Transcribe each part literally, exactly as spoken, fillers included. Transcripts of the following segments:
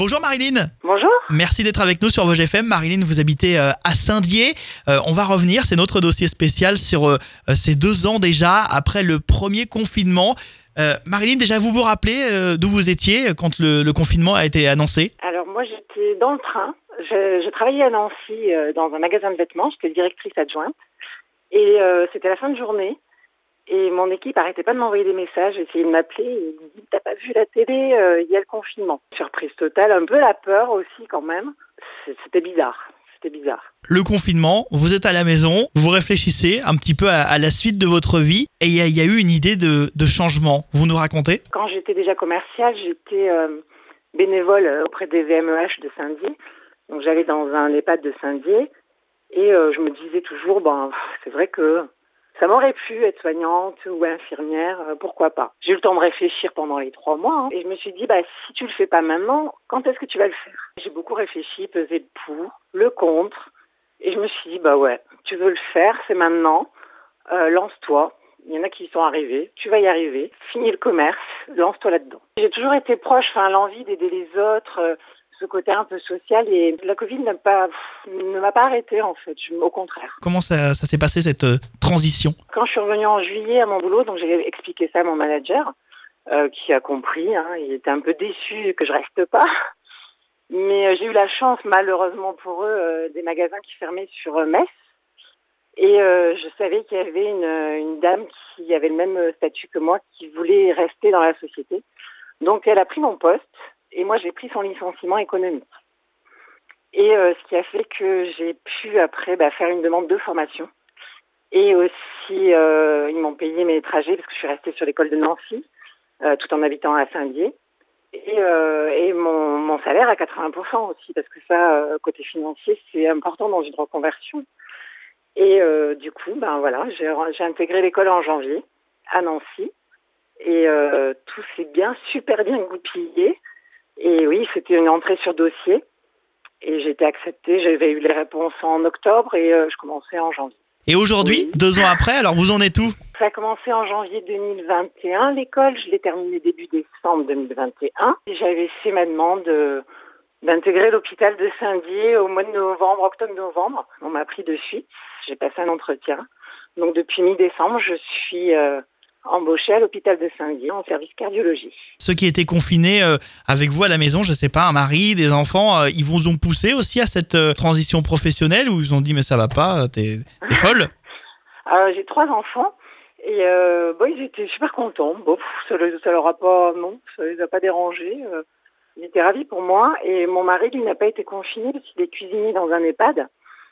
Bonjour Marilyn. Bonjour. Merci d'être avec nous sur Vosges F M. Marilyn, vous habitez euh, à Saint-Dié. Euh, on va revenir, c'est notre dossier spécial sur euh, ces deux ans déjà après le premier confinement. Euh, Marilyn, déjà vous vous rappelez euh, d'où vous étiez quand le, le confinement a été annoncé? Alors moi j'étais dans le train, je, je travaillais à Nancy euh, dans un magasin de vêtements, j'étais directrice adjointe et euh, c'était la fin de journée et mon équipe arrêtait pas de m'envoyer des messages, essayait de m'appeler et me dit t'as pas vu la télé, euh, il y a le confinement. Surprise totale, un peu la peur aussi quand même, c'était bizarre. C'était bizarre. Le confinement, vous êtes à la maison, vous réfléchissez un petit peu à, à la suite de votre vie et il y, y a eu une idée de, de changement. Vous nous racontez? Quand j'étais déjà commerciale, j'étais euh, bénévole auprès des V M E H de Saint-Dié. Donc j'allais dans un EHPAD de Saint-Dié et euh, je me disais toujours, ben c'est vrai que ça m'aurait plu être soignante ou infirmière, euh, pourquoi pas. J'ai eu le temps de réfléchir pendant les trois mois hein, et je me suis dit, bah si tu le fais pas maintenant, quand est-ce que tu vas le faire? J'ai beaucoup réfléchi, pesé le pour, le contre, et je me suis dit, bah ouais, tu veux le faire, c'est maintenant, euh, lance-toi. Il y en a qui y sont arrivés, tu vas y arriver, finis le commerce, lance-toi là-dedans. J'ai toujours été proche, enfin l'envie d'aider les autres, euh, ce côté un peu social, et la Covid n'a pas, ne m'a pas arrêté en fait, je, au contraire. Comment ça, ça s'est passé cette euh, transition? Quand je suis revenue en juillet à mon boulot, donc j'ai expliqué ça à mon manager, euh, qui a compris, hein, il était un peu déçu que je reste pas. Mais euh, j'ai eu la chance, malheureusement pour eux, euh, des magasins qui fermaient sur euh, Metz. Et euh, je savais qu'il y avait une, une dame qui avait le même statut que moi, qui voulait rester dans la société. Donc elle a pris mon poste et moi j'ai pris son licenciement économique. Et euh, ce qui a fait que j'ai pu après bah, faire une demande de formation. Et aussi, euh, ils m'ont payé mes trajets parce que je suis restée sur l'école de Nancy, euh, tout en habitant à Saint-Dié. Et, euh, et mon, mon salaire à quatre-vingts pour cent aussi, parce que ça, euh, côté financier, c'est important dans une reconversion. Et euh, du coup, ben voilà, j'ai, j'ai intégré l'école en janvier à Nancy, et euh, tout s'est bien, super bien goupillé. Et oui, c'était une entrée sur dossier, et j'ai été acceptée. J'avais eu les réponses en octobre, et euh, je commençais en janvier. Et aujourd'hui, oui. Deux ans après, alors vous en êtes où? Ça a commencé en janvier deux mille vingt et un, l'école. Je l'ai terminée début décembre deux mille vingt et un. Et j'avais fait ma demande de, d'intégrer l'hôpital de Saint-Dié au mois de novembre, octobre-novembre. On m'a pris de suite. J'ai passé un entretien. Donc depuis mi-décembre, je suis euh, embauchée à l'hôpital de Saint-Dié en service cardiologie. Ceux qui étaient confinés euh, avec vous à la maison, je sais pas, un mari, des enfants, euh, ils vous ont poussé aussi à cette euh, transition professionnelle ou ils vous ont dit mais ça va pas, t'es, t'es folle? euh, J'ai trois enfants. Et euh, bon, ils étaient super contents. Bon, ça, les, ça leur a pas, non, ça les a pas dérangés. Euh, ils étaient ravis pour moi. Et mon mari, lui, n'a pas été confiné parce qu'il est cuisinier dans un EHPAD.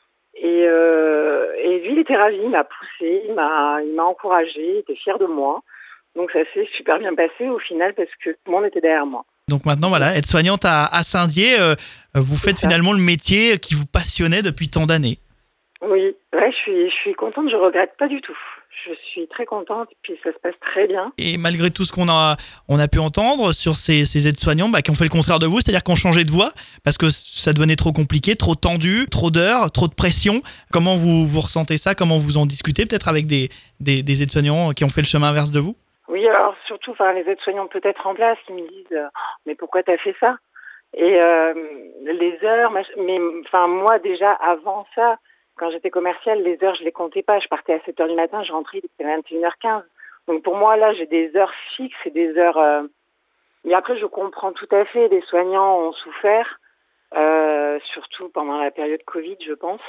Et, euh, et lui, il était ravi. Il m'a poussé, il m'a, il m'a encouragé, il était fier de moi. Donc ça s'est super bien passé au final parce que tout le monde était derrière moi. Donc maintenant, voilà, être soignante à, à Saint-Dié, euh, vous faites finalement le métier qui vous passionnait depuis tant d'années. Oui, ouais, je suis, je suis contente, je regrette pas du tout. Je suis très contente, puis ça se passe très bien. Et malgré tout ce qu'on a, on a pu entendre sur ces, ces aides-soignants bah, qui ont fait le contraire de vous, c'est-à-dire qui ont changé de voie parce que ça devenait trop compliqué, trop tendu, trop d'heures, trop de pression. Comment vous, vous ressentez ça? Comment vous en discutez peut-être avec des, des, des aides-soignants qui ont fait le chemin inverse de vous? Oui, alors surtout, enfin, les aides-soignants peut-être en place, ils me disent euh, « mais pourquoi t'as fait ça ?» Et euh, les heures, mais enfin moi déjà avant ça, quand j'étais commerciale, les heures, je les comptais pas. Je partais à sept heures du matin, je rentrais, il était vingt et une heures quinze. Donc pour moi, là, j'ai des heures fixes et des heures... Euh... Mais après, je comprends tout à fait, les soignants ont souffert, euh, surtout pendant la période Covid, je pense.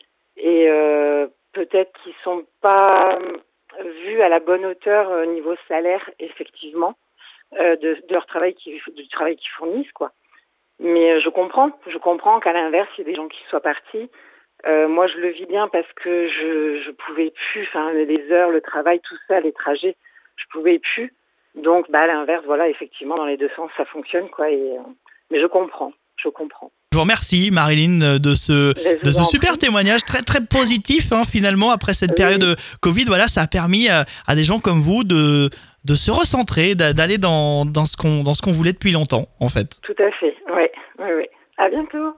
Et euh, peut-être qu'ils sont pas vus à la bonne hauteur au niveau salaire, effectivement, euh, de, de leur travail, qui, du travail qu'ils fournissent, quoi. Mais je comprends, je comprends qu'à l'inverse, il y a des gens qui soient partis. Euh, moi, je le vis bien parce que je je pouvais plus, enfin les heures, le travail, tout ça, les trajets, je pouvais plus. Donc, bah à l'inverse, voilà, effectivement, dans les deux sens, ça fonctionne, quoi. Et euh, mais je comprends, je comprends. Je vous remercie, Marilyn, de ce de ce super témoignage très très positif, hein, finalement après cette oui. période Covid. Voilà, ça a permis à, à des gens comme vous de de se recentrer, d'aller dans dans ce qu'on dans ce qu'on voulait depuis longtemps, en fait. Tout à fait, oui, oui, oui. À bientôt.